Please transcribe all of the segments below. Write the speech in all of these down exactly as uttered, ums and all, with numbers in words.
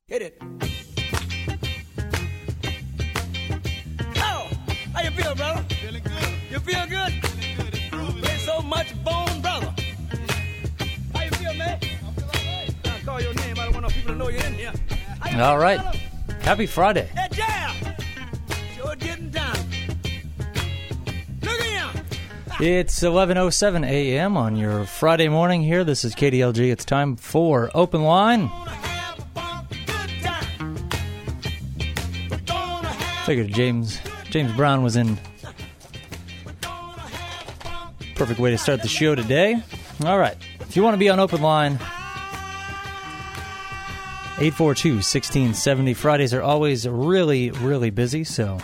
Hit it. Oh, how you feel, brother? Feeling good. You feel good? Feeling good. It's groovy. There's so much bone, brother. How you feel, man? I feel all right. I'll call your name. I don't want no people to know you're in here. How you All feel, right. brother? Happy Friday. That jam. Sure getting down. Look at him. It's eleven oh seven a.m. on your Friday morning here. This is K D L G. It's time for Open Line. Gonna have a bump, good time. We're gonna have Figured James James Brown was in perfect way to start the show today. All right. If you want to be on Open Line, eight four two, one six seven zero. Fridays are always really, really busy, so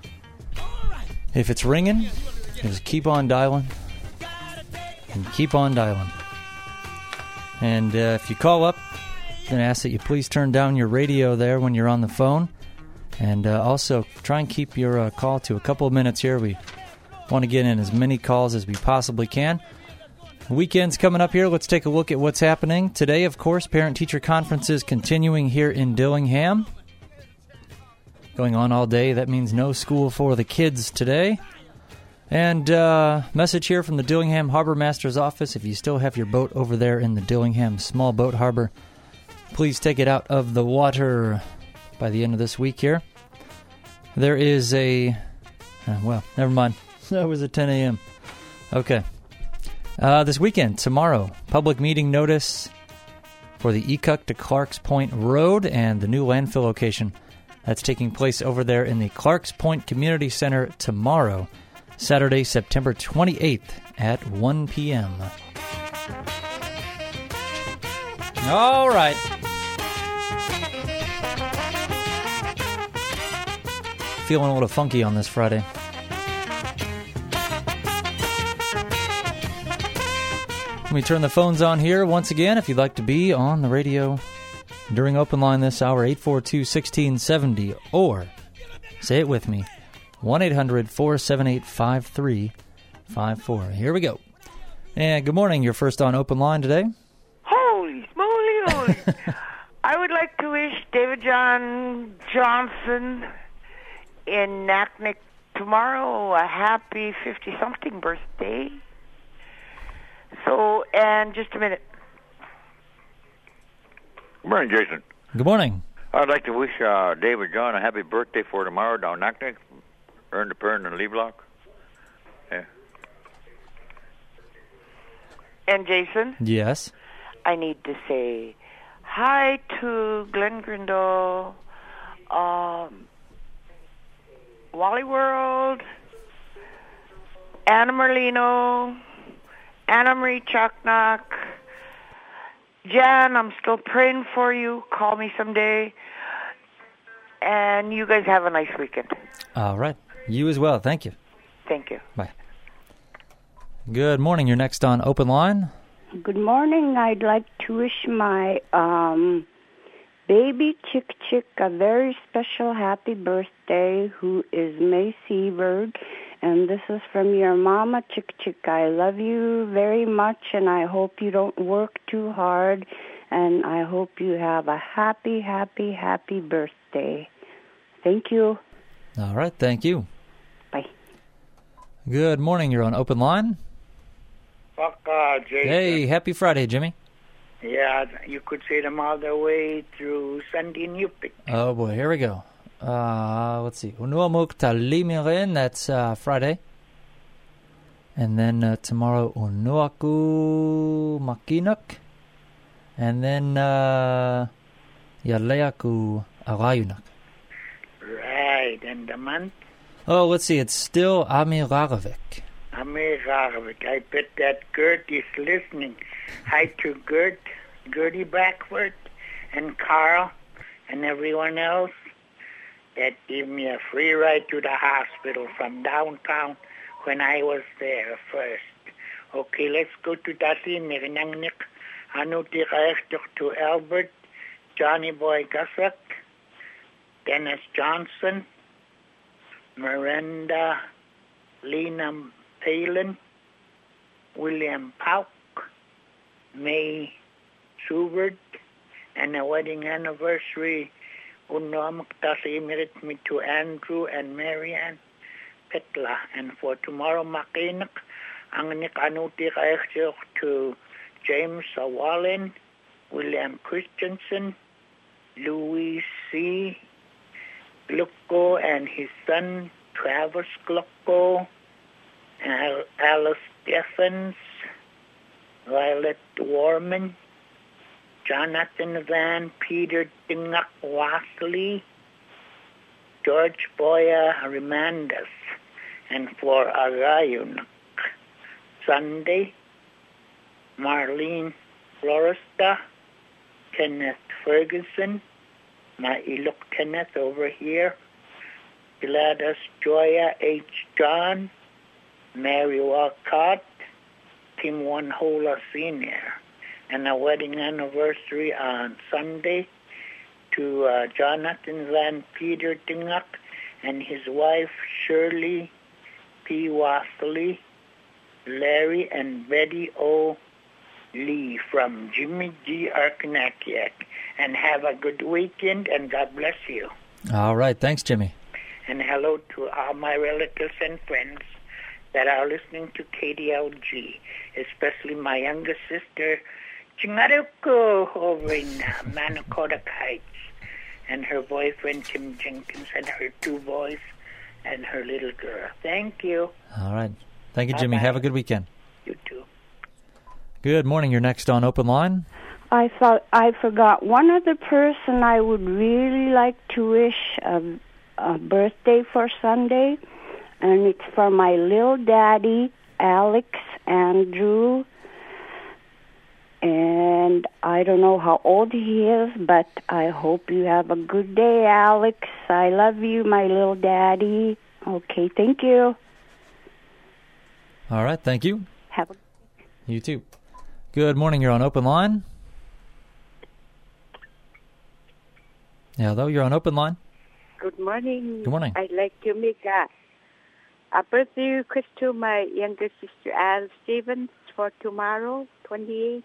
if it's ringing, just keep on dialing and keep on dialing. And uh, if you call up, I'm going to ask that you please turn down your radio there when you're on the phone. And uh, also try and keep your uh, call to a couple of minutes here. We want to get in as many calls as we possibly can. Weekend's coming up here. Let's take a look at what's happening. Today, of course, parent-teacher conferences continuing here in Dillingham. Going on all day. That means no school for the kids today. And uh, message here from the Dillingham Harbor Master's office. If you still have your boat over there in the Dillingham Small Boat Harbor, please take it out of the water by the end of this week here. There is a... Uh, well, never mind. That was at ten a.m. Okay. Uh, this weekend, tomorrow, public meeting notice for the Ekuc to Clarks Point Road and the new landfill location. That's taking place over there in the Clarks Point Community Center tomorrow, Saturday, September twenty-eighth at one p.m. All right. Feeling a little funky on this Friday. Let me turn the phones on here once again. If you'd like to be on the radio during Open Line this hour, eight four two, one six seven zero, or say it with me, one eight hundred, four seven eight, five three five four. Here we go. And good morning. You're first on Open Line today. Holy smoly, holy. I would like to wish David John Johnson in Naknek tomorrow a happy fifty-something birthday. So, and just a minute. Good morning, Jason. Good morning. I'd like to wish uh, David John a happy birthday for tomorrow down Naknek. Earn the Pern and Lee Block. Yeah. And Jason, Yes. I need to say hi to Glenn Grindle, um, Wally World, Anna Merlino, Anna Marie Chaknak, Jan, I'm still praying for you. Call me someday. And you guys have a nice weekend. All right. You as well. Thank you. Thank you. Bye. Good morning. You're next on Open Line. Good morning. I'd like to wish my um, baby Chick Chick a very special happy birthday, who is May Seberg. And this is from your mama, Chick Chick. I love you very much, and I hope you don't work too hard. And I hope you have a happy, happy, happy birthday. Thank you. All right. Thank you. Bye. Good morning. You're on Open Line. Fuck, uh, Jason. Hey, happy Friday, Jimmy. Yeah, you could say them all the way through Sunday in Yupik. Oh, boy. Here we go. Uh, let's see. Unuamuk Talimirin, that's uh, Friday. And then uh, tomorrow, Unuaku Makinuk. And then uh, Yaleaku Arayunak. Right, and the month? Oh, let's see. It's still Amiraravik. Amiraravik. I bet that Gert is listening. Hi to Gert, Gertie Backford, and Carl, and everyone else that gave me a free ride to the hospital from downtown when I was there first. Okay, let's go to Dasi Mirnangnik, Anuti Rechter to Albert, Johnny Boy Gussack, Dennis Johnson, Miranda Lena Palin, William Pauk, May Schubert, and a wedding anniversary. Uno me to Andrew and Marianne Petla. And for tomorrow, makinak ang nikanuti kayo to James Wallen, William Christensen, Louis C. Glucko and his son Travis Glucko, Al- Alice Steffens, Violet Warman, Jonathan Van Peter Dingak Wasley, George Boya Rimandas, and for Arayunak Sunday, Marlene Florista, Kenneth Ferguson, my Ilok Kenneth over here, Gladys Joya H. John, Mary Walcott, Tim Wanhola Senior, and a wedding anniversary on Sunday to uh, Jonathan Van Peter Dingak and his wife Shirley P. Wasley, Larry and Betty O. Lee from Jimmy G. Arkanakiak. And have a good weekend, and God bless you. All right. Thanks, Jimmy. And hello to all my relatives and friends that are listening to K D L G, especially my younger sister, Chingaruko, over in uh, Manakota Heights, and her boyfriend, Tim Jenkins, and her two boys, and her little girl. Thank you. All right. Thank you, Jimmy. Bye-bye. Have a good weekend. You too. Good morning. You're next on Open Line. I thought I forgot one other person I would really like to wish a, a birthday for Sunday, and it's for my little daddy, Alex Andrew. And I don't know how old he is, but I hope you have a good day, Alex. I love you, my little daddy. Okay, thank you. All right. Thank you. Have a You too. Good morning. You're on Open Line. Yeah, though you're on Open Line. Good morning. Good morning. I'd like to make a, a birthday request to my younger sister, Al Stevens, for tomorrow, twenty-eighth.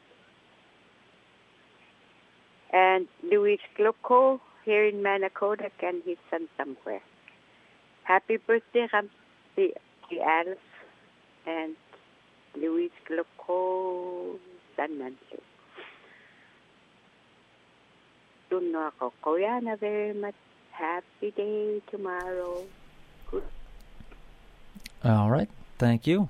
And Louis Glucko here in Manakota and his son somewhere. Happy birthday, Ramsey Alice and Louis Glucko, San Nancy. Don't know ako. Koreana very much. Happy day tomorrow. Good. All right. Thank you.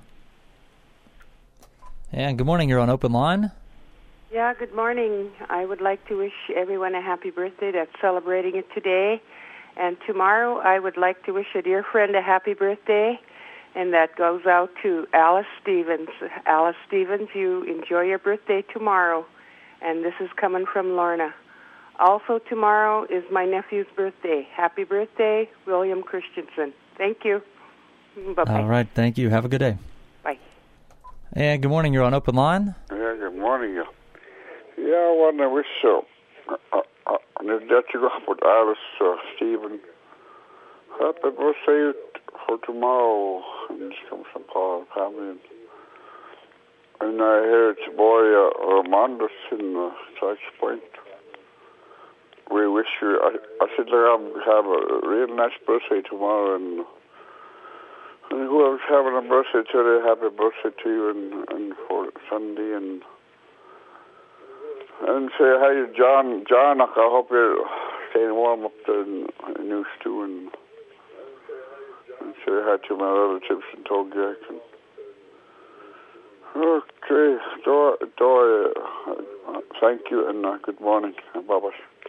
And good morning. You're on Open Line. Yeah, good morning. I would like to wish everyone a happy birthday that's celebrating it today. And tomorrow I would like to wish a dear friend a happy birthday, and that goes out to Alice Stevens. Alice Stevens, you enjoy your birthday tomorrow. And this is coming from Lorna. Also tomorrow is my nephew's birthday. Happy birthday, William Christensen. Thank you. Bye-bye. All right. Thank you. Have a good day. Bye. And good morning. You're on Open Line. Yeah, good morning. Yeah, yeah I want to wish so. Uh, uh, uh, that you go up with Alice uh, Stephen. Happy birthday for tomorrow. And just come from Paul family. And I hear it's boy uh, Armandus in uh, Touch Point. We wish you, I, I said to have a real nice birthday tomorrow, and, and whoever's having a birthday today, happy birthday to you, and, and for Sunday, and and say hi to John, John, I hope you're staying warm up there in, in New Stew, and, and say hi to my relatives in Togiak. And, okay, Dor, Dor, uh, thank you, and uh, good morning, bye-bye.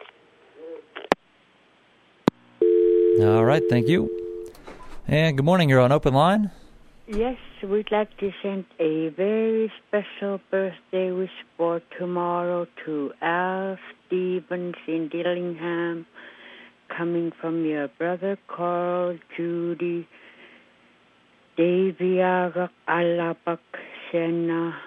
All right. Thank you. And good morning. You're on Open Line. Yes, we'd like to send a very special birthday wish for tomorrow to Al Stevens in Dillingham, coming from your brother Carl, Judy, Davy Agak, Alabak, Sena,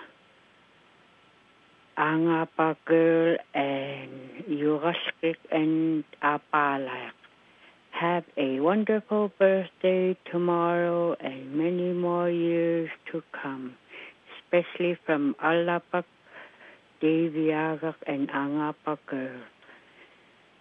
Angapa Girl, and Yuraskik and Apalak. Have a wonderful birthday tomorrow and many more years to come, especially from Alapak, Deviagak, and Angapak girl.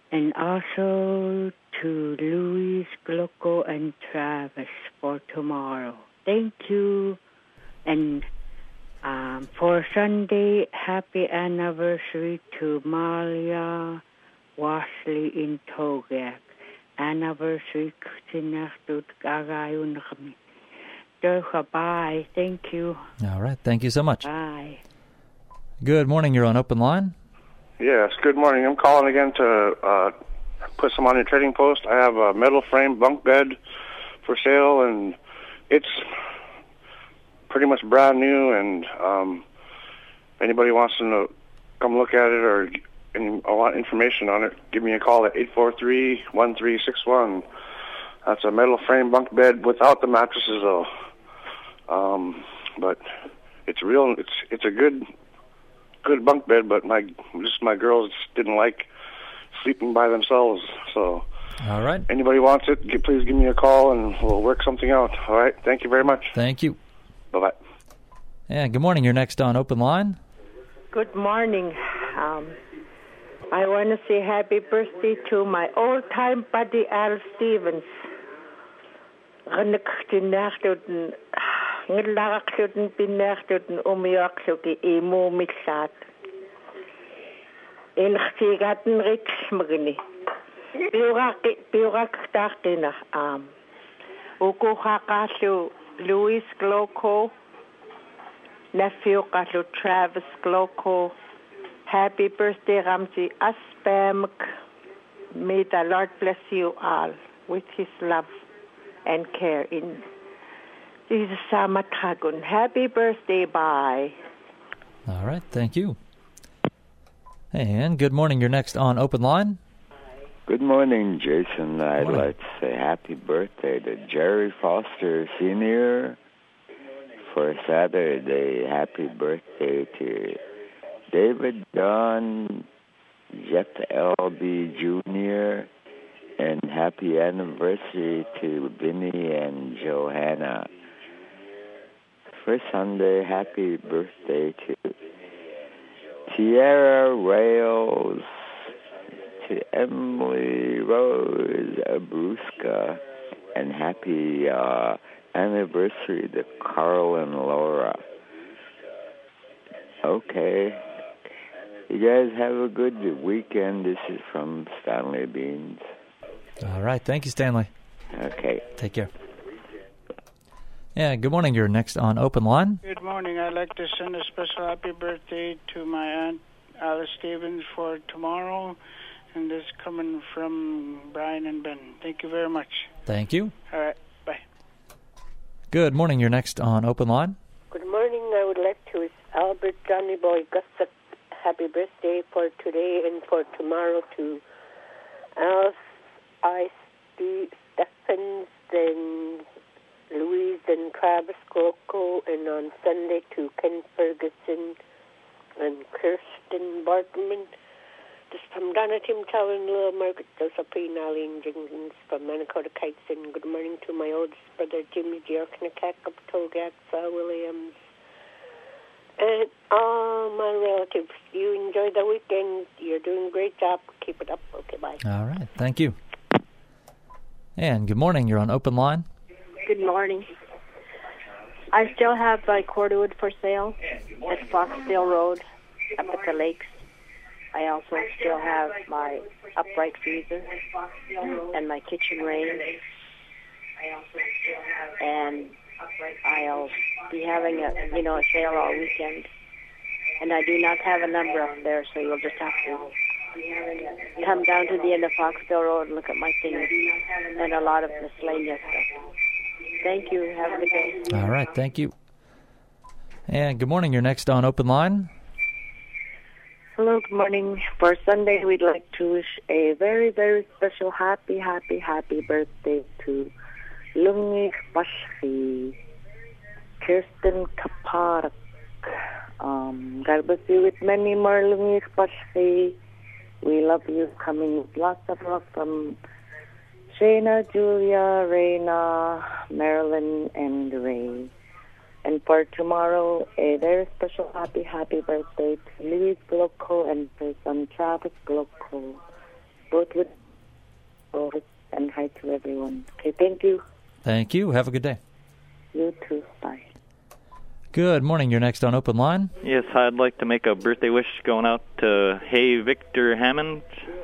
And also to Louis, Glocko, and Travis for tomorrow. Thank you. And um, for Sunday, happy anniversary to Malia Wasley in Togak. Anniversary sinastut kagayon na kami. Bye. Thank you. All right. Thank you so much. Bye. Good morning. You're on Open Line. Yes, good morning. I'm calling again to uh, put some on your trading post. I have a metal frame bunk bed for sale, and it's pretty much brand new, and um, if anybody wants to know, come look at it or any, I want information on it, give me a call at eight four three, one three six one. That's a metal frame bunk bed without the mattresses, though. Um, but it's real. It's it's a good good bunk bed. But my just my girls didn't like sleeping by themselves. So, all right. Anybody wants it? G- please give me a call, and we'll work something out. All right. Thank you very much. Thank you. Bye bye. Yeah. Good morning. You're next on Open Line. Good morning. Um, I want to say happy birthday to my old-time buddy Al Stevens. Ganaktinachtoten, ngilakaktoten pinachtoten umiaktoki imo mixat. Elchtigaten riks magni. Biurak biurak taktina am. Uko hakasu Louis Glocko, nephew kasu Travis Glocko. Happy birthday, Ramsey Aspamek. May the Lord bless you all with his love and care in Jesus Samatagun. Happy birthday, bye. All right, thank you. And good morning. You're next on Open Line. Good morning, Jason. I'd Morning. like to say happy birthday to Jerry Foster Senior for Saturday. Happy birthday to David John, Jeff L B Junior, and happy anniversary to Vinny and Johanna. For Sunday, happy birthday to Tierra Rails, to Emily Rose Abruska, and happy uh, anniversary to Carl and Laura. Okay. You guys have a good weekend. This is from Stanley Beans. All right. Thank you, Stanley. Okay. Take care. Yeah, good morning. You're next on Open Line. Good morning. I'd like to send a special happy birthday to my aunt Alice Stevens for tomorrow, and this coming from Brian and Ben. Thank you very much. Thank you. All right. Bye. Good morning. You're next on Open Line. Good morning. I would like to wish Albert Johnny Boy Gusset happy birthday for today and for tomorrow to Alf, I, Steve, Stephens, and Louise and Travis Glocko, and on Sunday to Ken Ferguson and Kirsten Bartman. This from Donna Tim Tower and Little Margaret Josephine Arlene Jenkins from Manakota Kites, and good morning to my oldest brother Jimmy Giorknakak of Togak, Sal Williams, and all my relatives. You enjoy the weekend. You're doing a great job. Keep it up. Okay, bye. All right. Thank you. And good morning. You're on Open Line. Good morning. I still have my cordwood for sale at Foxdale Road up at the lakes. I also still have my upright freezer and my kitchen range. And I'll be having a, you know, a sale all weekend. And I do not have a number up there, so you'll just have to come down to the end of Foxdale Road and look at my things and a lot of miscellaneous stuff. Thank you. Have a good day. All right. Thank you. And good morning. You're next on Open Line. Hello, good morning. For Sunday, we'd like to wish a very, very special happy, happy, happy birthday to Lungik Pashki, Kirsten Kaparak. Um, God bless you with many more Lungik Pashki. We love you. Coming with lots of love from Shayna, Julia, Reina, Marilyn, and Ray. And for tomorrow, a very special happy, happy birthday to Louis Glocko and her son Travis Glocko. both with both, and hi to everyone. Okay, thank you. Thank you. Have a good day. You too. Bye. Good morning. You're next on Open Line. Yes, I'd like to make a birthday wish going out to Hey Victor Hammond.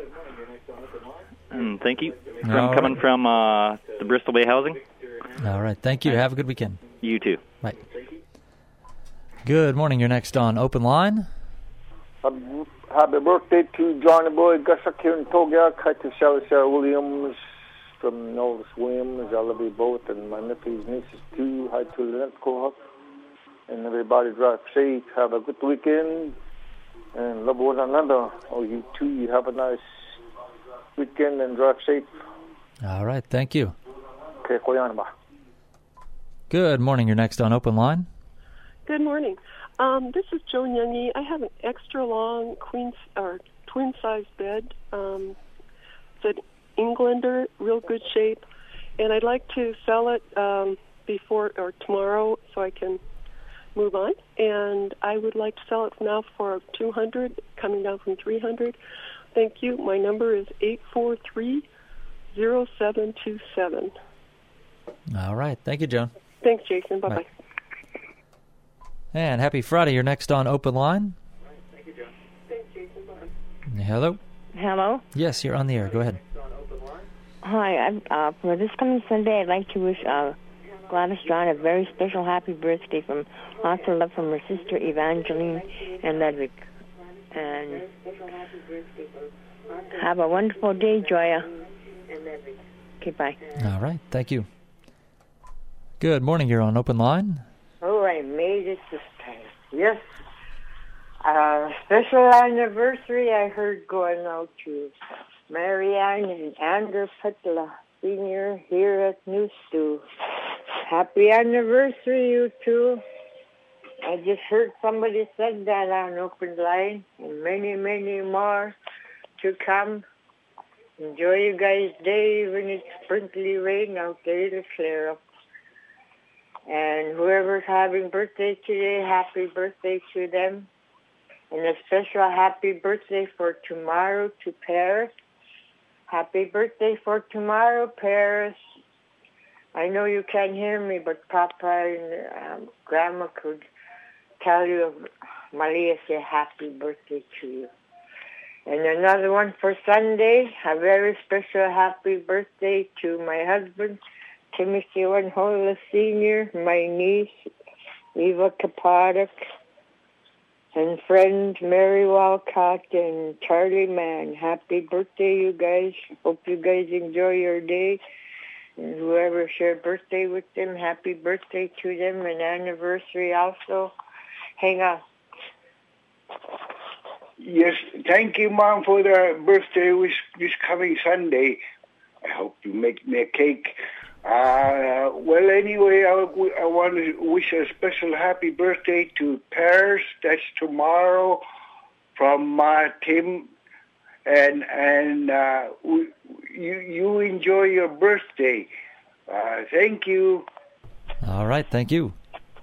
And thank you. From All right. coming from uh, the Bristol Bay Housing. All right. Thank you. Have a good weekend. You too. Bye. Good morning. You're next on Open Line. Um, Happy birthday to Johnny Boy Gussack here in Togiak. Hi to Sarah, Sarah Williams from Novus Williams. I love you both. And my nephews, nieces too. Hi to Lynette Cohut. And everybody drive safe. Have a good weekend. And love one another. Oh, you too. You have a nice weekend and drive safe. All right. Thank you. Okay, Koyanaba. Good morning. You're next on Open Line. Good morning. Um, this is Joan Youngie. I have an extra long queen or twin size bed. Um, it's an Englander, real good shape, and I'd like to sell it um, before or tomorrow so I can move on. And I would like to sell it now for two hundred, coming down from three hundred. Thank you. My number is eight four three zero seven two seven. All right. Thank you, Joan. Thanks, Jason. Bye bye. Bye. And happy Friday. You're next on Open Line. Hello? Hello? Yes, you're on the air. Go ahead. Hi. I'm, uh, for this coming Sunday, I'd like to wish uh, Gladys John a very special happy birthday from lots of love from her sister Evangeline and Ludwig. And have a wonderful day, Joya. Okay, bye. All right. Thank you. Good morning. You're on Open Line. Oh, I made it this time. Yes. Uh, special anniversary I heard going out to Marianne and Andrew Petla, Senior, here at New Stew. Happy anniversary, you two. I just heard somebody said that on Open Line, and many, many more to come. Enjoy you guys' day when it's sprinkly rain out there to clear up. And whoever's having birthday today, happy birthday to them. And a special happy birthday for tomorrow to Paris. Happy birthday for tomorrow, Paris. I know you can't hear me, but Papa and um, Grandma could tell you, Malia say happy birthday to you. And another one for Sunday, a very special happy birthday to my husband, Timothy Wanhola Senior, my niece, Eva Kapadak, and friends Mary Walcott and Charlie Mann. Happy birthday, you guys. Hope you guys enjoy your day. And whoever shared birthday with them, happy birthday to them, and anniversary also. Hang on. Yes, thank you, Mom, for the birthday wish this coming Sunday. I hope you make me a cake. Uh, well, anyway, I, I want to wish a special happy birthday to Paris. That's tomorrow from uh, Tim. And and uh, we, you you enjoy your birthday. Uh, thank you. All right. Thank you.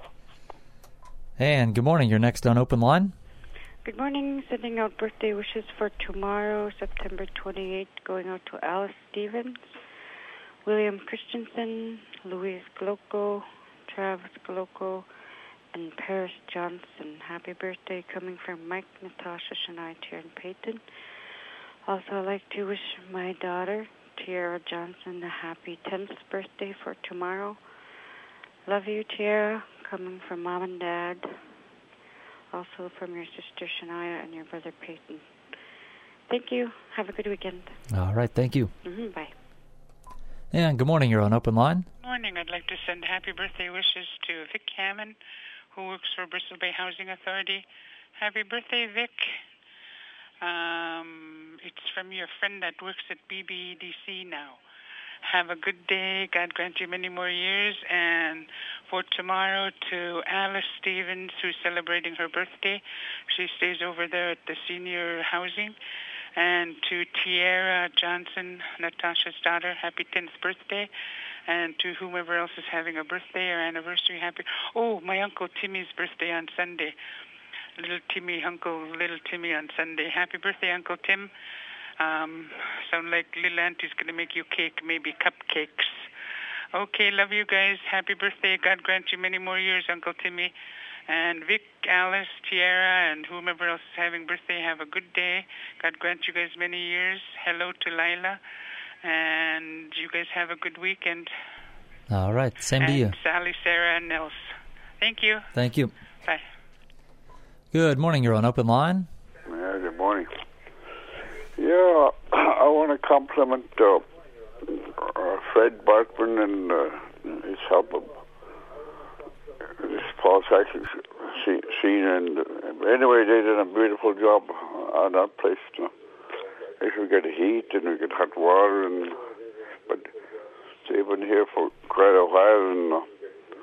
And good morning. You're next on Open Line. Good morning. Sending out birthday wishes for tomorrow, September twenty-eighth, going out to Alice Stevens, William Christensen, Louise Gloco, Travis Gloco, and Paris Johnson. Happy birthday coming from Mike, Natasha, Shania, Tier, and Peyton. Also, I'd like to wish my daughter, Tiara Johnson, a happy tenth birthday for tomorrow. Love you, Tiara, coming from Mom and Dad. Also from your sister Shania and your brother Peyton. Thank you. Have a good weekend. All right. Thank you. Mm-hmm, bye. And good morning. You're on Open Line. Good morning. I'd like to send happy birthday wishes to Vic Hammond, who works for Bristol Bay Housing Authority. Happy birthday, Vic. Um, it's from your friend that works at B B E D C now. Have a good day. God grant you many more years. And for tomorrow, to Alice Stevens, who's celebrating her birthday. She stays over there at the senior housing. And to Tiara Johnson, Natasha's daughter, happy tenth birthday. And to whomever else is having a birthday or anniversary, happy... Oh, my Uncle Timmy's birthday on Sunday. Little Timmy, Uncle Little Timmy on Sunday. Happy birthday, Uncle Tim. Um, sound like little auntie's going to make you cake, maybe cupcakes. Okay, love you guys. Happy birthday. God grant you many more years, Uncle Timmy. And Vic, Alice, Tiara, and whomever else is having birthday, have a good day. God grant you guys many years. Hello to Lila. And you guys have a good weekend. All right, same to you. And Sally, Sarah, and Nels. Thank you. Thank you. Bye. Good morning. You're on Open Line. Yeah, good morning. Yeah, I want to compliment uh, uh, Fred Barkman and uh, his help of this Paul Saxon scene. And uh, anyway, they did a beautiful job on that place. You know. If we get heat and we get hot water, and but they've been here for quite a while, and uh,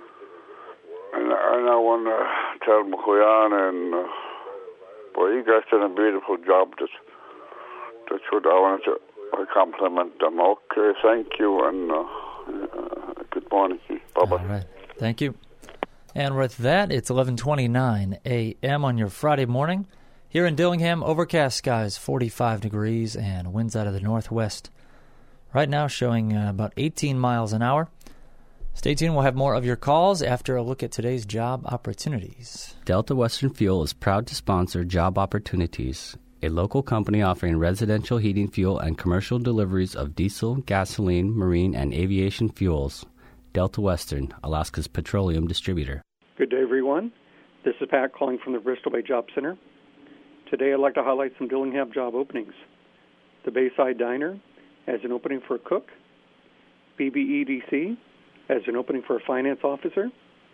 and, and I want to tell McQuillan and uh, boy, you guys done a beautiful job. That's that's what I wanted to uh, compliment them. Okay, thank you, and uh, uh, good morning. Bye bye. All right, thank you. And with that, it's eleven twenty-nine a.m. on your Friday morning. Here in Dillingham, overcast skies, forty-five degrees, and winds out of the northwest. Right now showing uh, about eighteen miles an hour. Stay tuned. We'll have more of your calls after a look at today's job opportunities. Delta Western Fuel is proud to sponsor Job Opportunities, a local company offering residential heating fuel and commercial deliveries of diesel, gasoline, marine, and aviation fuels. Delta Western, Alaska's petroleum distributor. Good day, everyone. This is Pat calling from the Bristol Bay Job Center. Today I'd like to highlight some Dillingham job openings. The Bayside Diner has an opening for a cook. B B E D C has an opening for a finance officer.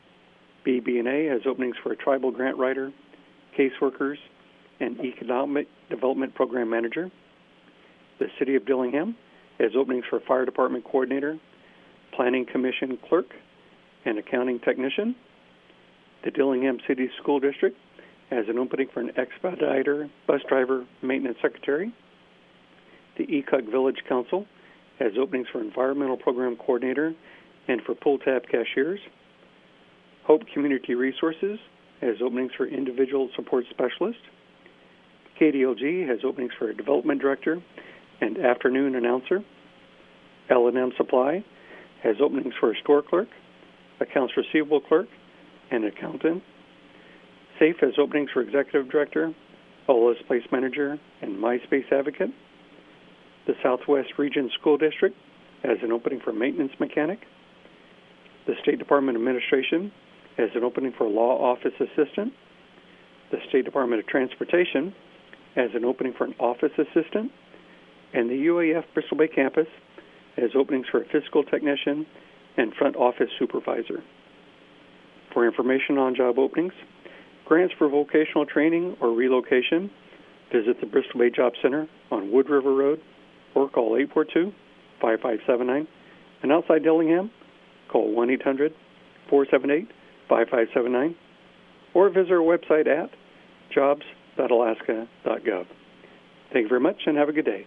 B B N A has openings for a tribal grant writer, caseworkers, and economic development program manager. The City of Dillingham has openings for a fire department coordinator, planning commission clerk, and accounting technician. The Dillingham City School District has an opening for an expediter, bus driver, maintenance secretary. The E C U C Village Council has openings for environmental program coordinator and for pull tab cashiers. Hope Community Resources has openings for individual support specialist. K D L G has openings for a development director and afternoon announcer. L and M Supply has openings for a store clerk, accounts receivable clerk, and accountant. SAFE has openings for executive director, Ola's place manager, and MySpace advocate. The Southwest Region School District has an opening for maintenance mechanic. The State Department Administration has an opening for law office assistant. The State Department of Transportation has an opening for an office assistant. And the U A F Bristol Bay campus has openings for a fiscal technician and front office supervisor. For information on job openings, grants for vocational training or relocation, visit the Bristol Bay Job Center on Wood River Road or call eight four two, five five seven nine. And outside Dillingham, call one eight hundred, four seven eight, five five seven nine or visit our website at jobs dot alaska dot gov. Thank you very much and have a good day.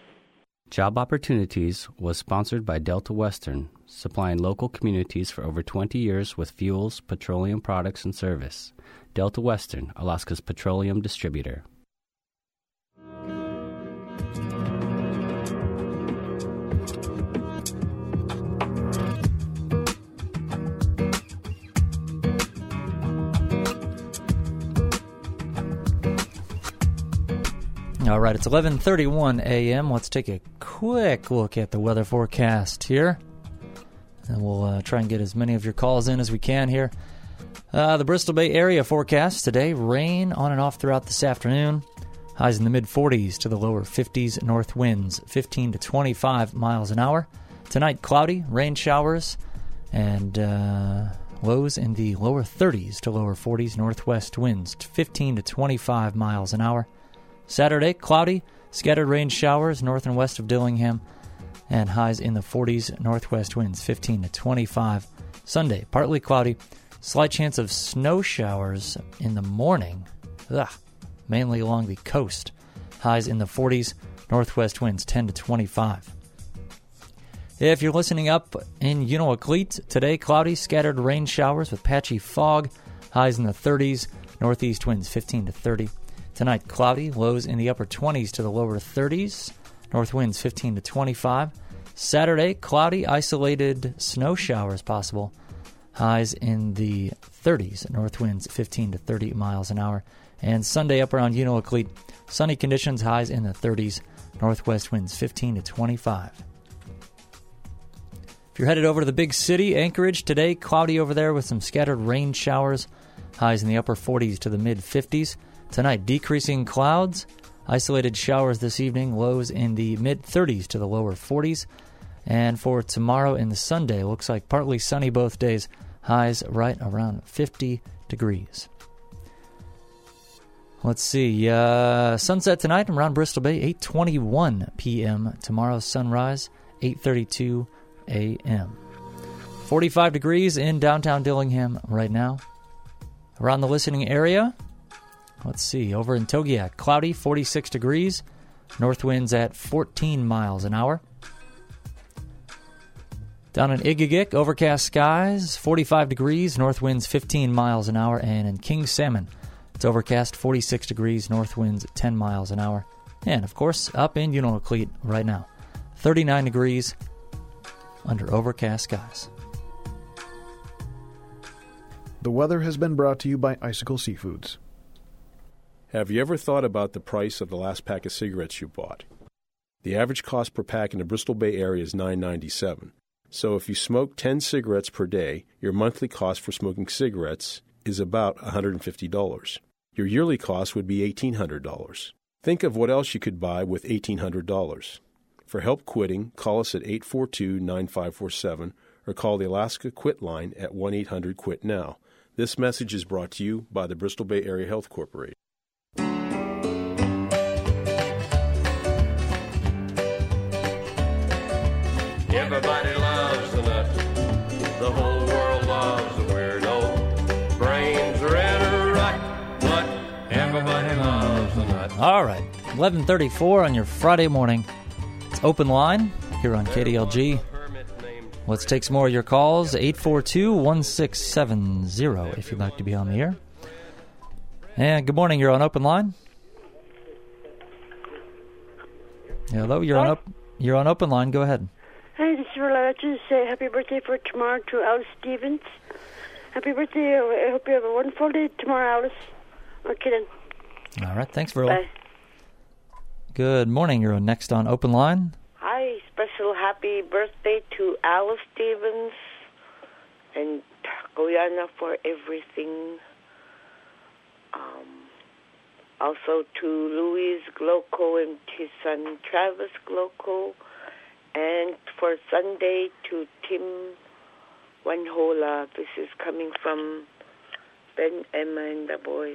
Job Opportunities was sponsored by Delta Western, supplying local communities for over twenty years with fuels, petroleum products, and service. Delta Western, Alaska's petroleum distributor. All right, it's eleven thirty-one a.m. Let's take a quick look at the weather forecast here. And we'll uh, try and get as many of your calls in as we can here. Uh, the Bristol Bay area forecast today, rain on and off throughout this afternoon. Highs in the mid-forties to the lower fifties, north winds fifteen to twenty-five miles an hour. Tonight, cloudy, rain showers, and uh, lows in the lower thirties to lower forties, northwest winds fifteen to twenty-five miles an hour. Saturday, cloudy, scattered rain showers north and west of Dillingham, and highs in the forties, northwest winds fifteen to twenty-five. Sunday, partly cloudy, slight chance of snow showers in the morning, Ugh, mainly along the coast. Highs in the forties, northwest winds ten to twenty-five. If you're listening up in Unalakleet, today cloudy, scattered rain showers with patchy fog, highs in the thirties, northeast winds fifteen to thirty. Tonight, cloudy, lows in the upper twenties to the lower thirties, North winds fifteen to twenty-five. Saturday, cloudy, isolated snow showers possible. Highs in the thirties. North winds fifteen to thirty miles an hour. And Sunday up around Unalakleet, sunny conditions, highs in the thirties. Northwest winds fifteen to twenty-five. If you're headed over to the big city, Anchorage, today cloudy over there with some scattered rain showers. Highs in the upper forties to the mid fifties. Tonight, decreasing clouds. Isolated showers this evening. Lows in the mid thirties to the lower forties. And for tomorrow and the Sunday, looks like partly sunny both days. Highs right around fifty degrees. Let's see. Uh, sunset tonight around Bristol Bay, eight twenty-one p.m. Tomorrow's sunrise, eight thirty-two a.m. forty-five degrees in downtown Dillingham right now. Around the listening area, let's see. Over in Togiak, cloudy, forty-six degrees. North winds at fourteen miles an hour. Down in Igigik, overcast skies, forty-five degrees. North winds fifteen miles an hour. And in King Salmon, it's overcast, forty-six degrees. North winds ten miles an hour. And, of course, up in Unalakleet right now, thirty-nine degrees under overcast skies. The weather has been brought to you by Icicle Seafoods. Have you ever thought about the price of the last pack of cigarettes you bought? The average cost per pack in the Bristol Bay area is nine ninety-seven. So if you smoke ten cigarettes per day, your monthly cost for smoking cigarettes is about one hundred fifty dollars. Your yearly cost would be eighteen hundred dollars. Think of what else you could buy with eighteen hundred dollars. For help quitting, call us at eight four two, nine five four seven or call the Alaska Quit line at one eight hundred quit now. This message is brought to you by the Bristol Bay Area Health Corporation. Everybody loves the nut. The whole world loves the weirdo. Brains are in a rut, but everybody loves the nut. All right, eleven thirty-four on your Friday morning. It's Open Line here on K D L G. Let's take some more of your calls, eight four two, one six seven zero, if you'd like to be on the air. And good morning, you're on Open Line. Hello, you're on op- you're on Open Line, go ahead. Hey, this is Rolla. I just say happy birthday for tomorrow to Alice Stevens. Happy birthday. I hope you have a wonderful day tomorrow, Alice. Okay, then. All right, thanks, Verla. Bye. Good morning. You're next on Open Line. Hi, special happy birthday to Alice Stevens and Guyana for everything. Um, also to Louise Glocco and his son Travis Glocco. And for Sunday, to Tim Wanhola. This is coming from Ben, Emma, and the boys.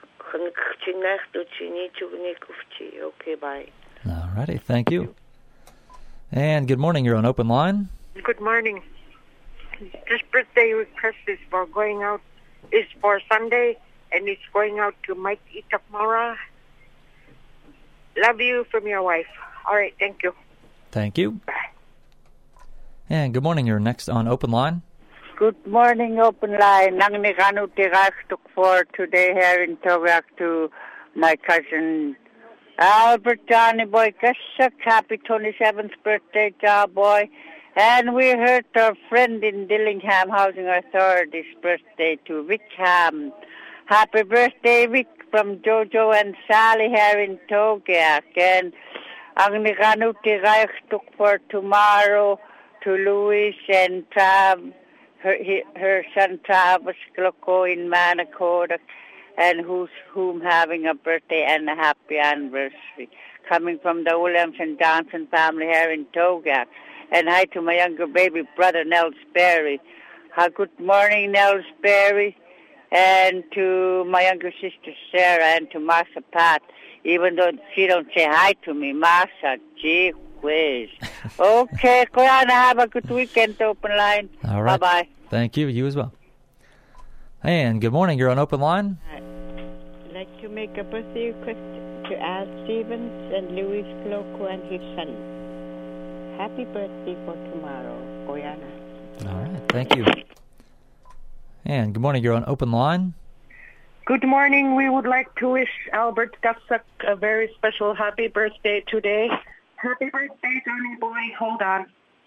Okay, bye. All righty, thank you. And good morning, you're on Open Line. Good morning. This birthday request is for going out, is for Sunday, and it's going out to Mike Itakmara. Love you from your wife. All right, thank you. Thank you. And good morning, you're next on Open Line. Good morning, Open Line. Nang nikanu tirastuk for today here in Togiak to my cousin Albert Johnny Boy Kasak. Happy twenty-seventh birthday, job boy. And we heard our friend in Dillingham Housing Authority's birthday to Wickham. Happy birthday, Vic, from Jojo and Sally here in Togiak. And ang nikanu tirastuk for tomorrow to Louis and Trav. Her, her son Travis Glocco in Manakoda, and who's whom having a birthday and a happy anniversary. Coming from the Williams and Johnson family here in Togiak. And hi to my younger baby brother, Nels Berry. Hi, good morning, Nels Berry. And to my younger sister, Sarah, and to Masa Pat. Even though she don't say hi to me, Masa, gee whiz. Okay, Koyana, have a good weekend, Open Line. All right. Bye-bye. Thank you. You as well. And good morning. You're on Open Line. I'd like to make a birthday request to Al Stevens and Louis Glocco and his son. Happy birthday for tomorrow, Koyana. All right. Thank you. And good morning. You're on Open Line. Good morning. We would like to wish Albert Gasak a very special happy birthday today. Happy birthday, Johnny boy. Hold on.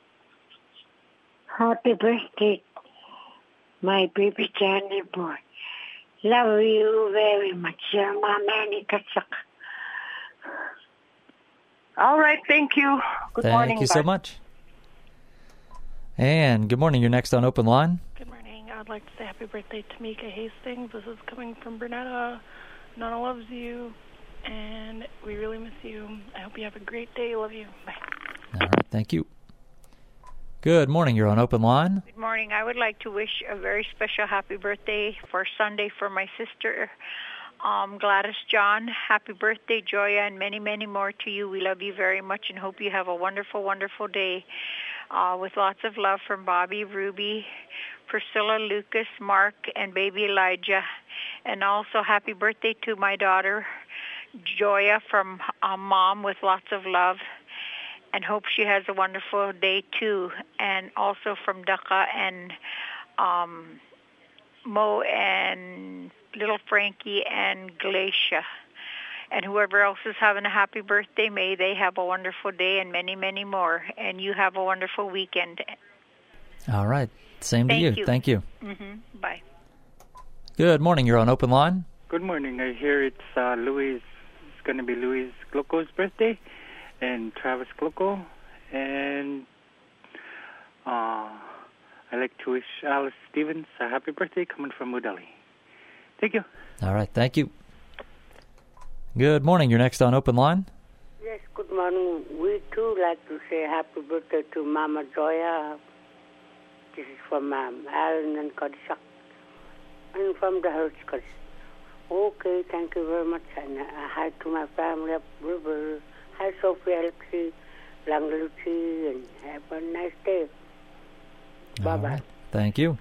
Happy birthday, my baby Johnny boy. Love you very much, your mama and Katsak. All right, thank you. Good Thank morning. you so bye. much. And good morning. You're next on Open Line. Good morning. I'd like to say happy birthday to Mika Hastings. This is coming from Bernetta. Nana loves you, and we really miss you. I hope you have a great day. Love you. Bye. All right. Thank you. Good morning. You're on Open Line. Good morning. I would like to wish a very special happy birthday for Sunday for my sister, um, Gladys John. Happy birthday, Joya, and many, many more to you. We love you very much and hope you have a wonderful, wonderful day. Uh, with lots of love from Bobby, Ruby, Priscilla, Lucas, Mark, and baby Elijah. And also happy birthday to my daughter, Joya, from uh, Mom, with lots of love. And hope she has a wonderful day, too. And also from Daka and um, Mo and little Frankie and Glacia. And whoever else is having a happy birthday, may they have a wonderful day and many, many more. And you have a wonderful weekend. All right. Same Thank to you. you. Thank you. Mm-hmm. Bye. Good morning. You're on Open Line. Good morning. I hear it's uh, Louis. It's going to be Louis Glocko's birthday, and Travis Glocko, and uh, I like to wish Alice Stevens a happy birthday, coming from Mudali. Thank you. All right. Thank you. Good morning. You're next on Open Line. Yes, good morning. We too like to say happy birthday to Mama Joya. This is from um, Alan and Kodisak, and from the Hertzkos. Okay, thank you very much. And uh, hi to my family of River. Hi, Sophie, Alexi, Langluchi, and have a nice day. Bye bye. Right. Thank you.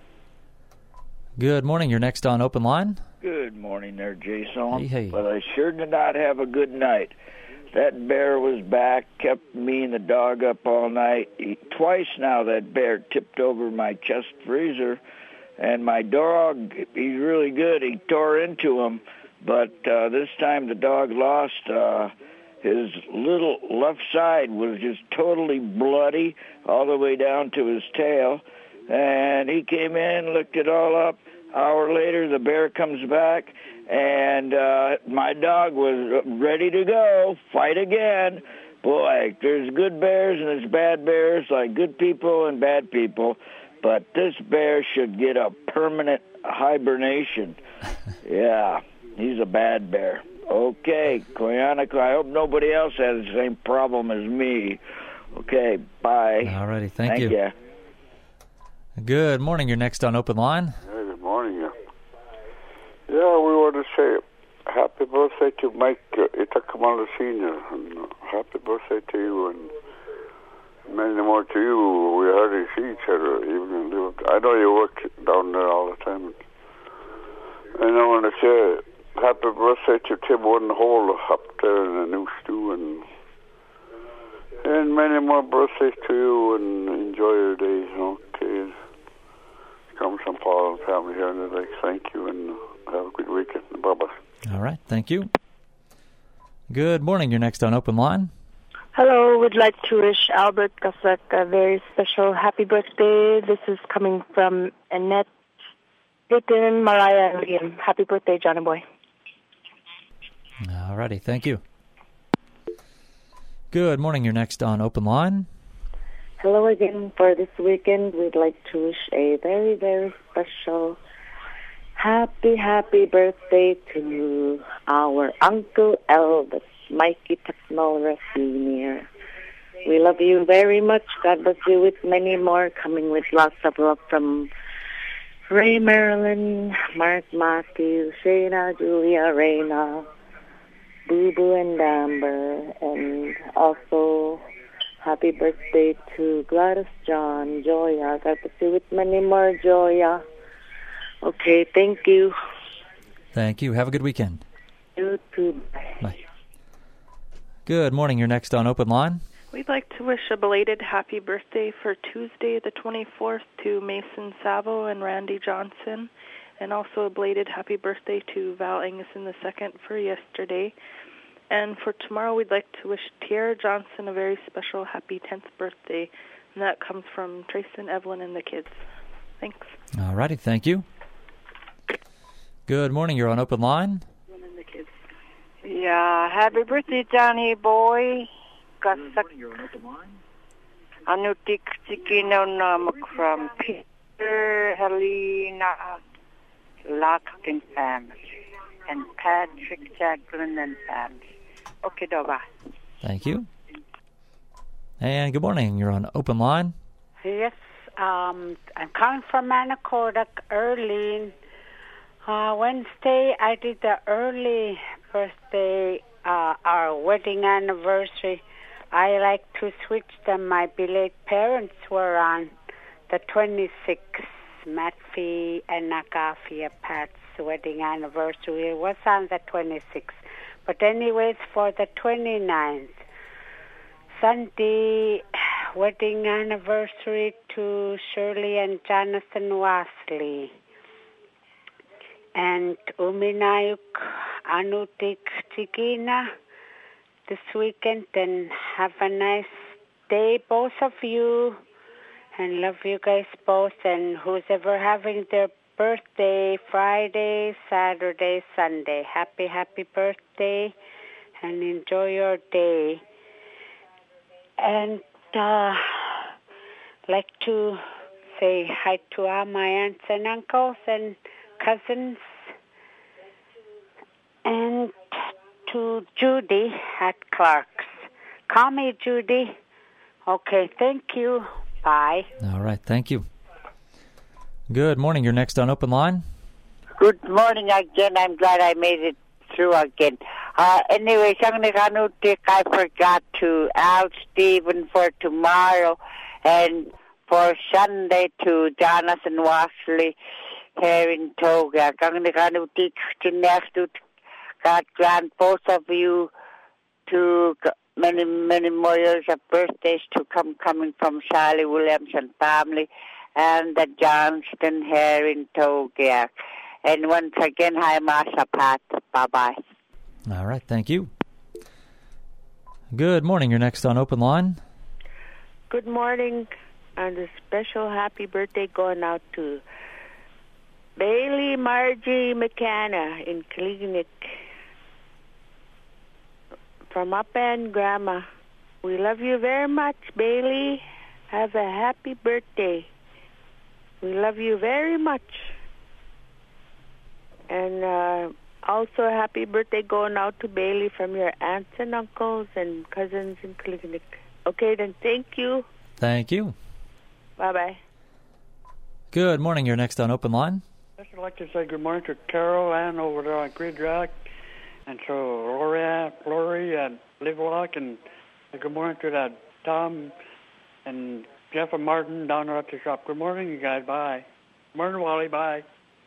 Good morning. You're next on Open Line. Good morning there, Jason. Hey, hey. But I sure did not have a good night. That bear was back, kept me and the dog up all night. He, twice now that bear tipped over my chest freezer, and my dog, he's really good. He tore into him, but uh, this time the dog lost. Uh, his little left side was just totally bloody all the way down to his tail, and he came in, looked it all up. Hour later, the bear comes back, and uh, my dog was ready to go, fight again. Boy, there's good bears and there's bad bears, like good people and bad people, but this bear should get a permanent hibernation. Yeah, he's a bad bear. Okay, Koyanako, I hope nobody else has the same problem as me. Okay, bye. All righty, thank, Thank you. ya. Good morning. You're next on Open Line. Hey, good morning. Yeah, yeah we want to say happy birthday to Mike uh, Itakamala Senior And uh, happy birthday to you, and many more to you. We hardly see each other. Even in I know you work down there all the time. And I want to say happy birthday to Tim One Hole up there in the new stew, and and many more birthdays to you, and enjoy your day. Okay. Comes from Paul and family here in the lake. Thank you, and have a good weekend. Bye-bye. All right. Thank you. Good morning. You're next on Open Line. Hello. We'd like to wish Albert Kasak a very special happy birthday. This is coming from Annette, Vicken, Mariah, and Liam. Happy birthday, Johnny boy. All righty. Thank you. Good morning. You're next on Open Line. Hello again. For this weekend, we'd like to wish a very, very special happy, happy birthday to our Uncle Elvis, Mikey Technora Senior We love you very much. God bless you with many more, coming with lots of love from Ray Marilyn, Mark Matthew, Shayna, Julia, Reyna, Boo Boo and Amber, and also happy birthday to Gladys John, Joya. God bless you with many more, Joya. Okay, thank you. Thank you. Have a good weekend. You too. Bye. Good morning. You're next on Open Line. We'd like to wish a belated happy birthday for Tuesday the twenty-fourth to Mason Savo and Randy Johnson, and also a belated happy birthday to Val Anguson the second for yesterday. And for tomorrow, we'd like to wish Tiara Johnson a very special happy tenth birthday, and that comes from Trayson, Evelyn, and the kids. Thanks. All righty, thank you. Good morning, you're on Open Line. Yeah, happy birthday, Johnny boy. Kasak. Anutik Tikino Namak from Peter, Helena, Lockton family, and Patrick, Jacqueline, and family. Okay, Doba. Thank you. And good morning, you're on Open Line. Yes, um, I'm calling from Anacorda early. Uh, Wednesday, I did the early birthday, uh, our wedding anniversary. I like to switch them. My belated parents were on the twenty-sixth, Matfi and Nakafia Pat's wedding anniversary. It was on the twenty-sixth. But anyways, for the twenty-ninth, Sunday, wedding anniversary to Shirley and Jonathan Wasley. And Uminayuk Anutik Tigina this weekend, and have a nice day, both of you, and love you guys both, and who's ever having their birthday, Friday, Saturday, Sunday, happy, happy birthday, and enjoy your day. And uh, like to say hi to all my aunts and uncles and cousins, and to Judy at Clark's. Call me, Judy. Okay, thank you. Bye. All right, thank you. Good morning, you're next on Open Line. Good morning again. I'm glad I made it through again. Uh, anyway, I forgot to Al Stephen for tomorrow, and for Sunday to Jonathan Wasley here in Toga. God grant both of you to many, many more years of birthdays to come coming from Sally Williamson family and the Johnston here in Toga. And once again, hi, Masha Pat. Bye-bye. All right, thank you. Good morning, you're next on Open Line. Good morning, and a special happy birthday going out to Bailey Margie McCanna in Klinik. From Up and Grandma. We love you very much, Bailey. Have a happy birthday. We love you very much. And uh, also happy birthday going out to Bailey from your aunts and uncles and cousins in Klinik. Okay, then thank you. Thank you. Bye-bye. Good morning, you're next on Open Line. I'd like to say good morning to Carol Ann over there on Creed Rock, and so Lori, Lori and Liv Walk, and good morning to that Tom and Jeff and Martin down there at the shop. Good morning, you guys. Bye. Morning, Wally. Bye.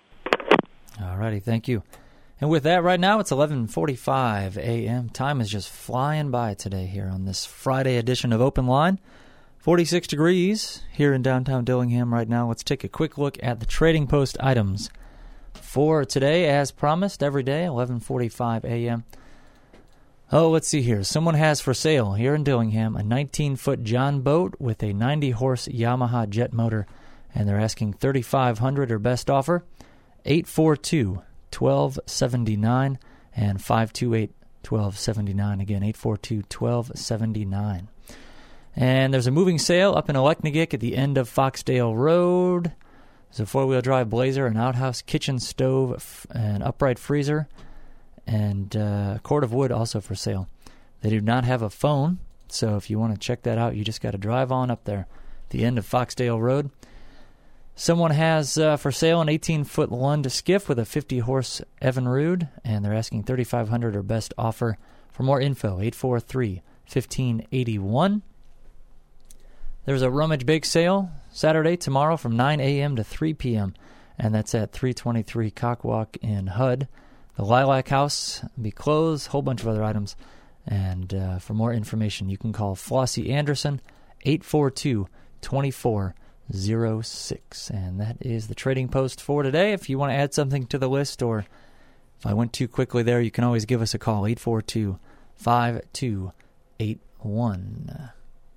All righty, thank you. And with that, right now, it's eleven forty-five a.m. Time is just flying by today here on this Friday edition of Open Line. forty-six degrees here in downtown Dillingham right now. Let's take a quick look at the Trading Post items for today, as promised, every day, eleven forty-five a.m. Oh, let's see here. Someone has for sale here in Dillingham a nineteen-foot John boat with a ninety-horse Yamaha jet motor, and they're asking thirty-five hundred dollars or best offer. eight four two, one two seven nine and five two eight, one two seven nine. Again, eight four two, one two seven nine. And there's a moving sale up in Aleknagik at the end of Foxdale Road. There's a four-wheel drive Blazer, an outhouse kitchen stove, an upright freezer, and uh, a cord of wood also for sale. They do not have a phone, so if you want to check that out, you just got to drive on up there at the end of Foxdale Road. Someone has uh, for sale an eighteen-foot Lund skiff with a fifty-horse Evinrude, and they're asking thirty-five hundred dollars or best offer. For more info, eight four three, one five eight one. There's a rummage bake sale Saturday, tomorrow from nine a.m. to three p.m., and that's at three twenty-three Cockwalk in H U D. The Lilac House will be closed, a whole bunch of other items. And uh, for more information, you can call Flossie Anderson, eight four two, two four zero six. And that is the Trading Post for today. If you want to add something to the list, or if I went too quickly there, you can always give us a call, eight four two, five two eight one.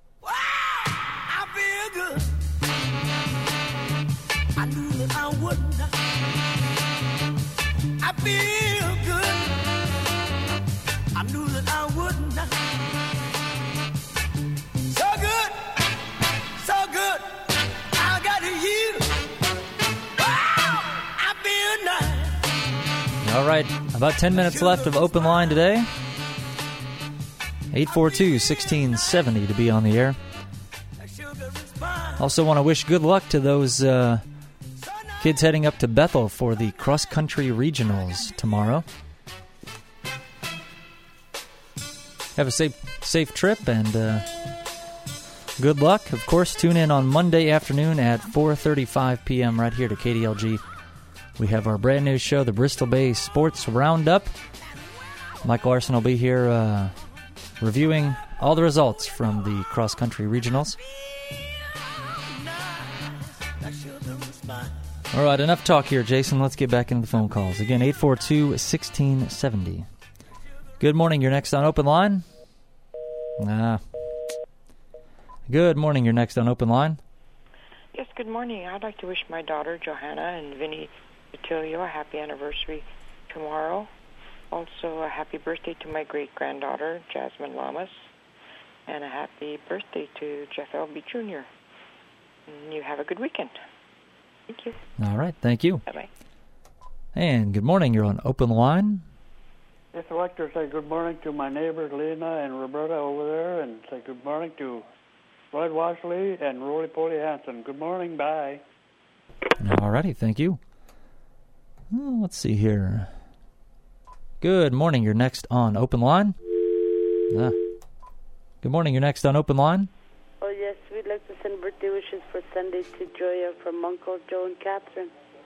I feel good. I knew that I wouldn't. I feel good. I knew that I wouldn't. So good, so good. I got you. Wow, I feel nice. All right, about ten minutes left of open line today. eight four two, one six seven zero to be on the air. Also want to wish good luck to those uh, kids heading up to Bethel for the cross-country regionals tomorrow. Have a safe safe trip and uh, good luck. Of course, tune in on Monday afternoon at four thirty-five p.m. right here to K D L G. We have our brand new show, the Bristol Bay Sports Roundup. Mike Larson will be here uh, reviewing all the results from the cross-country regionals. All right, enough talk here, Jason. Let's get back into the phone calls. Again, eight four two, one six seven zero. Good morning. You're next on Open Line. Ah. Good morning. You're next on Open Line. Yes, good morning. I'd like to wish my daughter, Johanna, and Vinny Patilio a happy anniversary tomorrow. Also, a happy birthday to my great-granddaughter, Jasmine Lamas, and a happy birthday to Jeff Elby Junior And you have a good weekend. Thank you. All right, thank you. Bye-bye. And good morning. You're on Open Line. Yes, I'd like to say good morning to my neighbors, Lena and Roberta over there, and say good morning to Lloyd Washley and Roly Poly Hansen. Good morning, bye. All righty, thank you. Oh, let's see here. Good morning. You're next on Open Line. Ah. Good morning. You're next on Open Line. Oh, yes, we'd like to send birthday wishes for Sunday to Joya from Uncle Joe and Catherine.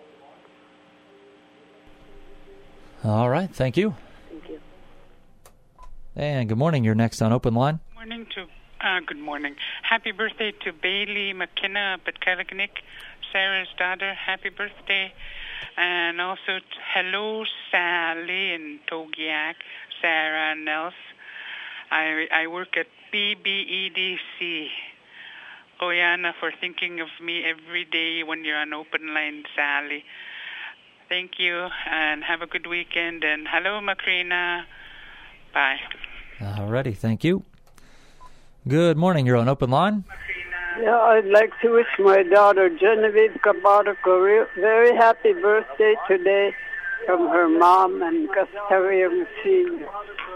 All right, thank you. Thank you. And good morning. You're next on Open Line. Morning to, uh, good morning. Happy birthday to Bailey McKenna up at Kalaganik, Sarah's daughter. Happy birthday. And also, t- hello, Sally in Togiak, Sarah and Nels. I, I work at B B E D C. Oyana for thinking of me every day when you're on Open Line, Sally. Thank you, and have a good weekend. And hello, Macrina. Bye. All righty, thank you. Good morning. You're on Open Line. Yeah, I'd like to wish my daughter Genevieve Cabardo a very happy birthday today from her mom and Gustavia Senior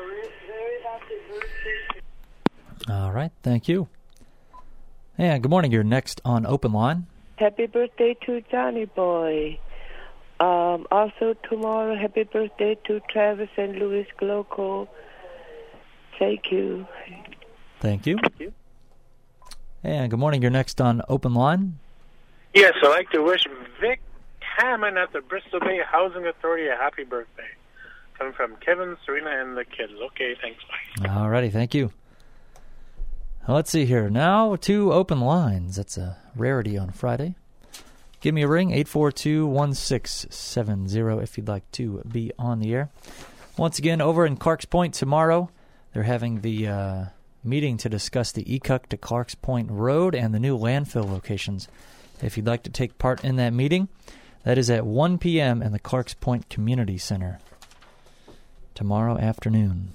All right, thank you. And good morning. You're next on Open Line. Happy birthday to Johnny Boy. Um, also tomorrow, happy birthday to Travis and Louis Gloco. Thank you. Thank you. Thank you. And good morning. You're next on Open Line. Yes, I'd like to wish Vic Hammond at the Bristol Bay Housing Authority a happy birthday. Coming from Kevin, Serena, and the kids. Okay, thanks. Bye. All righty, thank you. Let's see here. Now two open lines. That's a rarity on Friday. Give me a ring, eight four two, one six seven zero, if you'd like to be on the air. Once again, over in Clarks Point tomorrow, they're having the uh, meeting to discuss the E C U C to Clarks Point Road and the new landfill locations. If you'd like to take part in that meeting, that is at one p.m. in the Clarks Point Community Center tomorrow afternoon.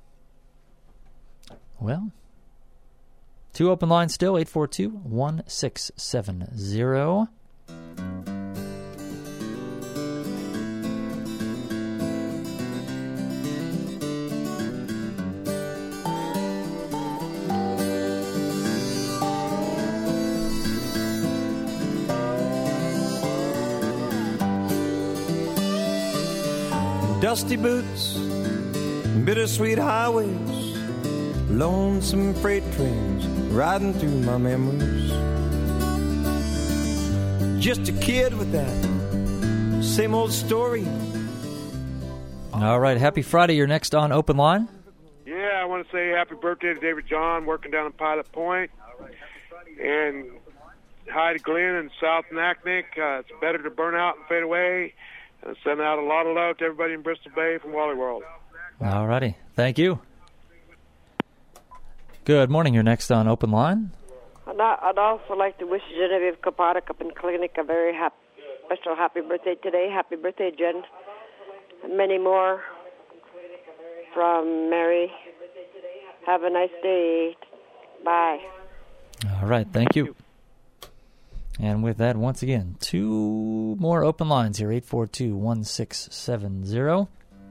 Well, two open lines still, eight four two, one six seven zero. Dusty boots, bittersweet highways, lonesome freight trains riding through my memories. Just a kid with that same old story. All right, happy Friday. You're next on Open Line. Yeah, I want to say happy birthday to David John, working down in Pilot Point. And hi to Glenn in South Naknek. Uh, it's better to burn out and fade away. And send out a lot of love to everybody in Bristol Bay from Wally World. All righty. Thank you. Good morning. You're next on Open Line. And I- I'd also like to wish Genevieve Kapadik up in Clinic a very happy, special happy birthday today. Happy birthday, Jen. And many more from Mary. Have a nice day. Bye. All right. Thank you. And with that, once again, two more open lines here, eight four two, one six seven zero.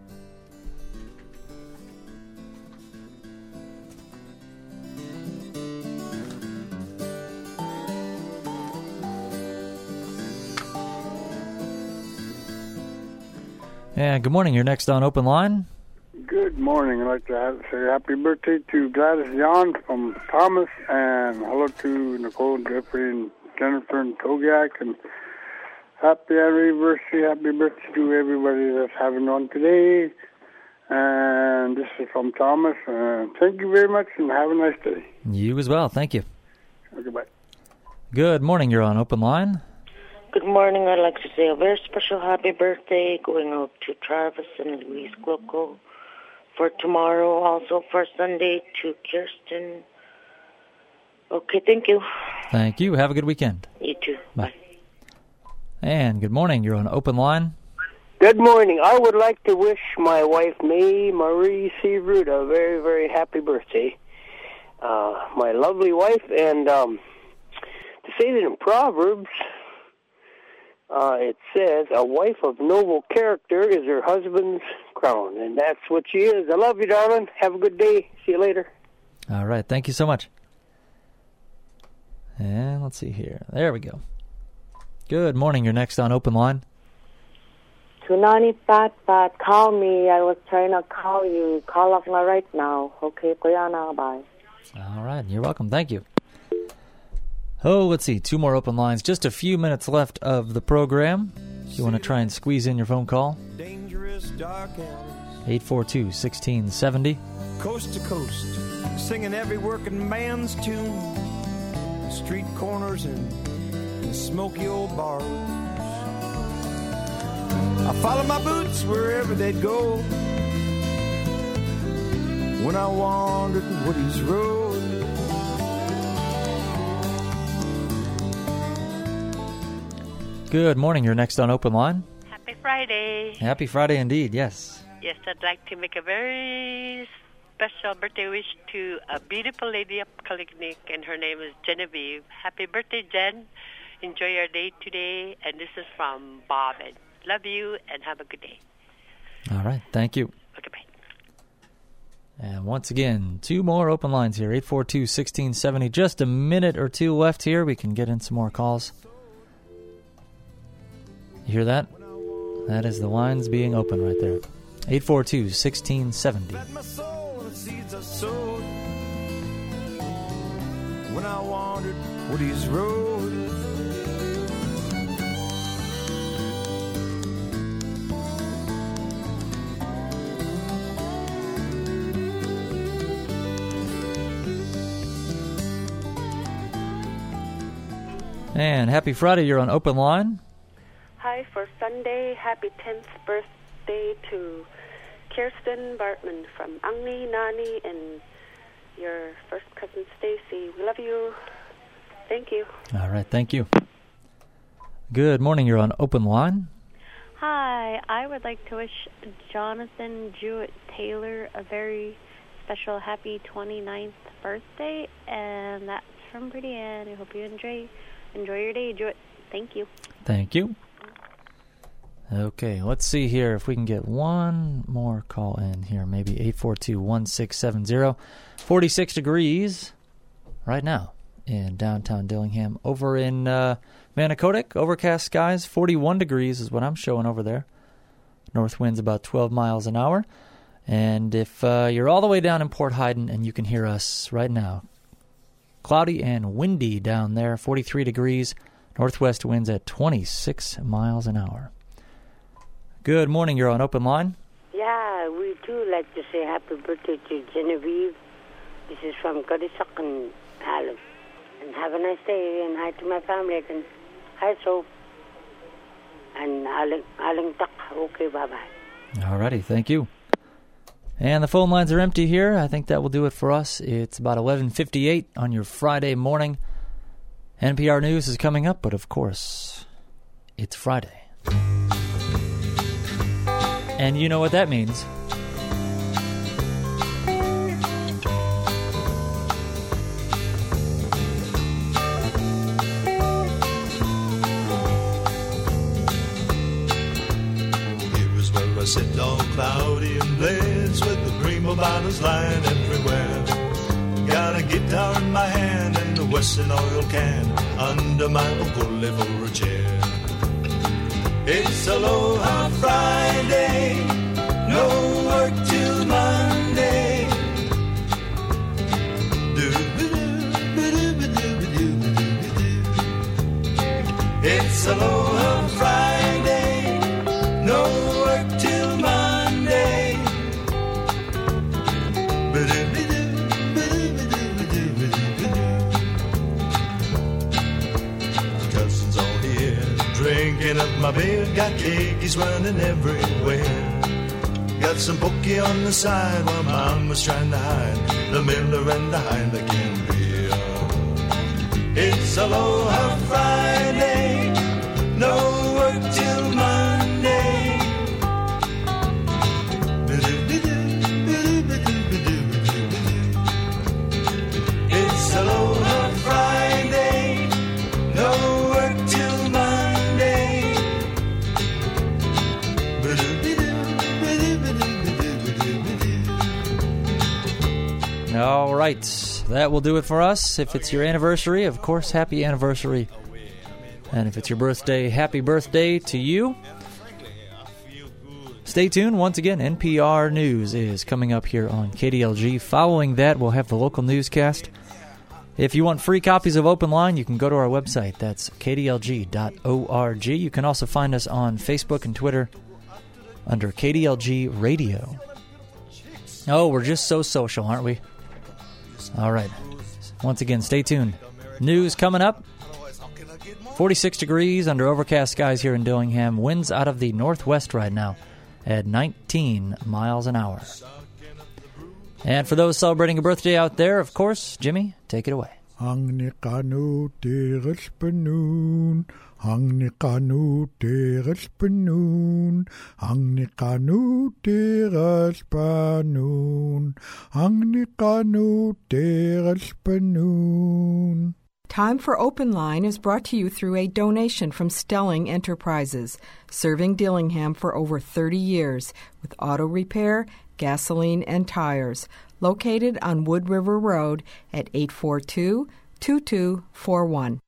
And good morning. You're next on Open Line. Good morning. I'd like to have, say happy birthday to Gladys John from Thomas, and hello to Nicole and Jeffrey and Jennifer and Togiak, and happy anniversary, happy birthday to everybody that's having one today. And this is from Thomas. And thank you very much, and have a nice day. You as well. Thank you. Okay, bye. Good morning. You're on Open Line. Good morning. I'd like to say a very special happy birthday going out to Travis and Louise Glocko for tomorrow. Also for Sunday to Kirsten. Okay, thank you. Thank you. Have a good weekend. You too. Bye. And good morning. You're on Open Line. Good morning. I would like to wish my wife, May Marie Searoot, a very, very happy birthday. Uh, my lovely wife, and um, to say that in Proverbs, uh, it says, a wife of noble character is her husband's crown, and that's what she is. I love you, darling. Have a good day. See you later. All right. Thank you so much. And let's see here. There we go. Good morning. You're next on Open Line. Tunani Pat Pat, call me. I was trying to call you. Call off my right now. Okay, kuya na, bye. All right. You're welcome. Thank you. Oh, let's see. Two more open lines. Just a few minutes left of the program. If you want to try and squeeze in your phone call, eight four two, one six seven zero. Coast to coast, singing every working man's tune. Street corners and, and smoky old bars. I follow my boots wherever they'd go. When I wandered Woody's Road. Good morning. You're next on Open Line. Happy Friday. Happy Friday indeed, yes. Yes, I'd like to make a very special birthday wish to a beautiful lady up Kalignik, and her name is Genevieve. Happy birthday, Jen. Enjoy your day today. And this is from Bob. And love you, and have a good day. All right. Thank you. Okay, bye. And once again, two more open lines here, eight four two, one six seven zero. Just a minute or two left here. We can get in some more calls. You hear that? That is the lines being open right there. eight four two, one six seven zero. When I wandered Woody's Road. And happy Friday. You're on Open Line. Hi, for Sunday, happy tenth birthday to Kirsten Bartman from Angni, Nani, and your first cousin Stacy. We love you. Thank you. All right, thank you. Good morning. You're on Open Line. Hi, I would like to wish Jonathan Jewett Taylor a very special happy twenty-ninth birthday, and that's from Pretty Ann. I hope you enjoy enjoy your day, Jewett. Thank you. Thank you. Okay, let's see here if we can get one more call in here. Maybe eight four two, one six seven zero. forty-six degrees right now in downtown Dillingham. Over in uh, Manicodic, overcast skies, forty-one degrees is what I'm showing over there. North wind's about twelve miles an hour. And if uh, you're all the way down in Port Haydn and you can hear us right now, cloudy and windy down there, forty-three degrees, northwest winds at twenty-six miles an hour. Good morning. You're on Open Line. Yeah, we too like to say happy birthday to Genevieve. This is from Kodisak and Alan. And have a nice day, and hi to my family. And hi, so. And Aling, Aling Tak. Okay, bye-bye. All righty. Thank you. And the phone lines are empty here. I think that will do it for us. It's about eleven fifty-eight on your Friday morning. N P R News is coming up, but of course, it's Friday. And you know what that means. Sit all cloudy and blades with the green bananas lying everywhere. Got a guitar in my hand and a Western oil can under my ukulele for a chair. It's Aloha Friday, no work till Monday. It's Aloha Friday, no work till Monday. Cousins all here, drinking up my beer. Got kekies running everywhere. Got some pokey on the side while Mama's trying to hide the Miller and the Heineken beer. It's Aloha Friday, no work till Monday. It's Aloha Friday, no work till Monday. All right, that will do it for us. If it's your anniversary, of course, happy anniversary. And if it's your birthday, happy birthday to you. Stay tuned. Once again, N P R News is coming up here on K D L G. Following that, we'll have the local newscast. If you want free copies of Open Line, you can go to our website. That's k d l g dot org. You can also find us on Facebook and Twitter under K D L G Radio. Oh, we're just so social, aren't we? All right. Once again, stay tuned. News coming up. forty-six degrees under overcast skies here in Dillingham. Winds out of the northwest right now at nineteen miles an hour. And for those celebrating a birthday out there, of course, Jimmy, take it away. Ang nikanu teres penun, ang nikanu teres penun, ang nikanu teres penun, ang nikanu teres penun. Time for Open Line is brought to you through a donation from Stelling Enterprises, serving Dillingham for over thirty years with auto repair, gasoline, and tires, located on Wood River Road at eight four two, two two four one.